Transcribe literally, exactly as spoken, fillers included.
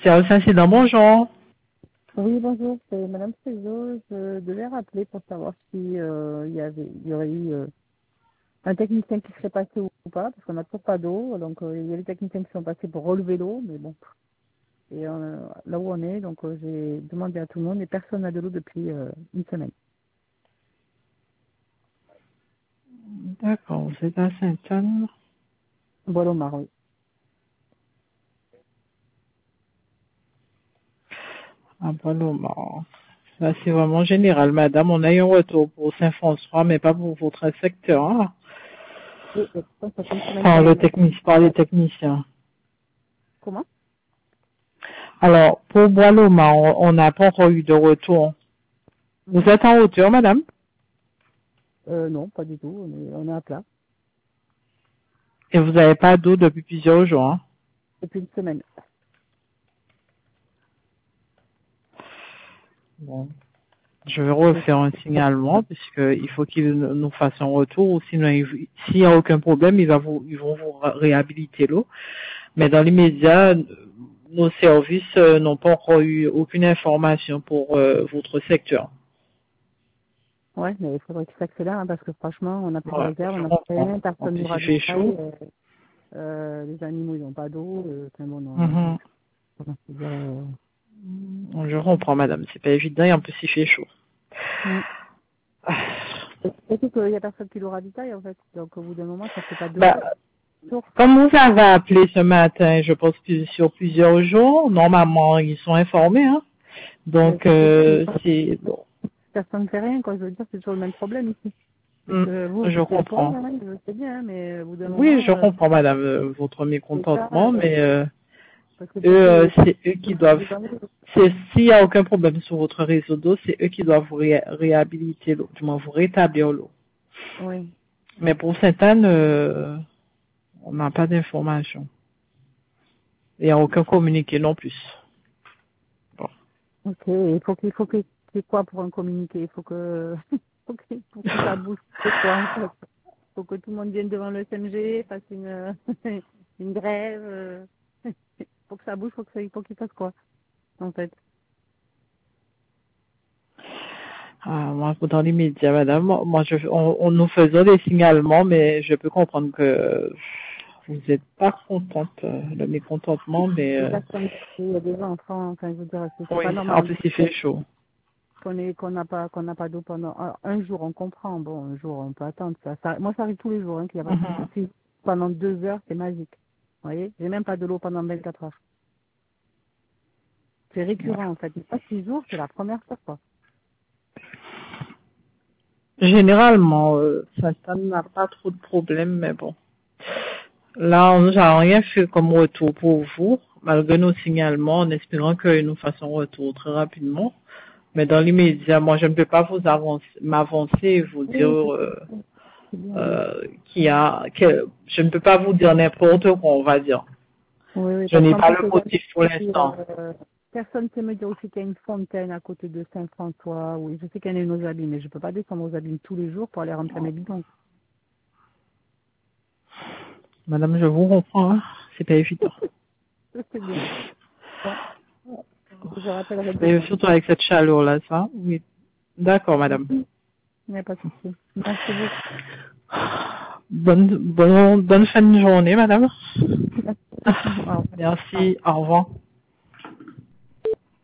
Service incident, bonjour. Oui, bonjour, c'est Madame Cézot. Je devais rappeler pour savoir si euh, il y avait, il y aurait eu euh, un technicien qui serait passé ou pas, parce qu'on n'a toujours pas d'eau. Donc euh, il y a des techniciens qui sont passés pour relever l'eau, mais bon. Et euh, là où on est, donc euh, j'ai demandé à tout le monde et personne n'a de l'eau depuis euh, une semaine. D'accord, vous êtes à Sainte-Anne. Voilà, au oui. À Paloma. Là, c'est vraiment général, madame. On a eu un retour pour Saint-François, mais pas pour votre secteur. Hein. Et, et, ça fait une semaine Par, qu'on le en a. technici- par les techniciens. Comment? Alors, pour Bois-Loma, on on n'a pas encore eu de retour. Vous Mhm. êtes en hauteur, madame? euh, Non, pas du tout. On est, on est à plat Et vous n'avez pas d'eau depuis plusieurs jours. Hein. depuis une semaine. Bon. Je vais refaire un signalement, puisqu'il faut qu'il nous fasse un retour, ou sinon, il- s'il n'y a aucun problème, ils, va vous, ils vont vous réhabiliter l'eau. Mais dans l'immédiat, nos services euh, n'ont pas encore eu aucune information pour euh, votre secteur. Ouais, mais il faudrait qu'il s'accélère hein, parce que franchement, on n'a plus de Voilà, réserve, on je n'a plus rien, comprends. En personne plus, nous il fait chaud. ravitaille. Euh, euh, les animaux, ils n'ont pas d'eau. Euh, enfin, bon, non, non, Mhm. comment se dire, euh, Je comprends, madame. C'est pas évident et en plus, il fait chaud. mm. Surtout qu'il n'y a personne qui nous ravitaille, en fait. Donc, au bout d'un moment, ça fait pas deux Bah, jours. comme vous avez appelé ce matin, je pense que sur plusieurs jours, normalement, ils sont informés. Hein. Mais Donc, ça fait euh, c'est bon. personne ne fait rien, quoi. Je veux dire, c'est toujours le même problème ici. C'est Mm, que vous, je c'est le point, comprends. hein, je sais bien, hein, mais au bout d'un Oui, moment, je euh, comprends, madame, euh, votre c'est ça, mécontentement, euh, mais euh, parce que eux, ça euh, fait, c'est eux qui doivent. C'est s'il y a aucun problème sur votre réseau d'eau, c'est eux qui doivent vous ré- réhabiliter l'eau, du moins vous rétablir l'eau. oui. Mais pour Sainte-Anne, euh, on n'a pas d'informations. Il n'y a aucun communiqué non plus. Bon. Ok, il faut qu'il faut qu'il qu'il y ait quoi pour un communiqué? Il faut que, faut que, faut que ça bouge. C'est quoi, en fait? Faut que tout le monde vienne devant le S M G, fasse une, une grève. euh, faut que ça bouge, faut que ça, il faut qu'il fasse quoi, en fait. Ah, moi, dans l'immédiat, madame, moi, je, on, on nous faisait des signalements, mais je peux comprendre que vous n'êtes pas contente, euh, le mécontentement, mais Les euh, personnes, il y a des enfants, enfin, je veux dire, c'est c'est pas oui, en normal plus il fait chaud. qu'on ait, qu'on n'a pas, qu'on n'a pas d'eau pendant un, un jour, on comprend. Bon, un jour, on peut attendre ça. ça moi, ça arrive tous les jours, hein, qu'il y a pas de Mhm. souci. Pendant deux heures, c'est magique. Vous voyez? J'ai même pas de l'eau pendant vingt-quatre heures. C'est Ouais. récurrent, en fait. Mais pas six jours, c'est la première fois, quoi. Généralement, euh, Sainte-Anne n'a pas trop de problèmes, mais bon. Là, on nous a rien fait comme retour pour vous, malgré nos signalements, en espérant qu'ils nous fassent un retour très rapidement. Mais dans l'immédiat, moi, je ne peux pas vous avancer, m'avancer et vous dire Oui, euh, c'est bien, oui. euh, qu'il y a, que je ne peux pas vous dire n'importe quoi, on va dire. Oui, oui, Je parce n'ai qu'en pas plus, le également, motif pour si, l'instant. euh, personne ne sait me dire aussi qu'il y a une fontaine à côté de Saint-François. Oui, je sais qu'il y en a une aux Abîmes, mais je peux pas descendre aux Abîmes tous les jours pour aller remplir mes bidons. Madame, je vous comprends, hein. C'est pas évident. C'est bien. Bon, je rappellerai Mais demain. surtout avec cette chaleur-là, ça. Oui. D'accord, madame. Il n'y a pas de souci. Merci beaucoup. Bonne, bonne, bonne fin de journée, madame. Merci. Au revoir. Merci. Au revoir.